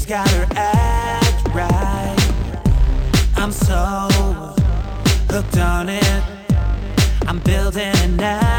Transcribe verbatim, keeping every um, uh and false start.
She's got her act right. I'm so hooked on it. I'm building it now.